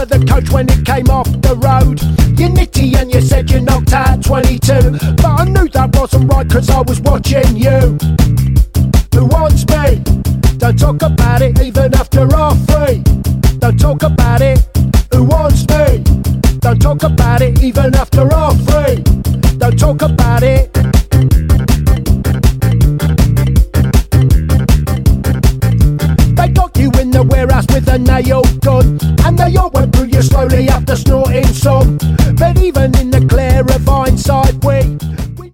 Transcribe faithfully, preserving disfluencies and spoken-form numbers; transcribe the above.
of the coach when it came off the road. You're nitty and you said you knocked out twenty-two, but I knew that wasn't right cause I was watching you. Who wants me? Don't talk about it even after half three. Don't talk about it. Who wants me? Don't talk about it even after half three. Don't talk about it. They got you in the warehouse with a nail gun, and they all went through you slowly after snorting some. But even in the glare of hindsight, we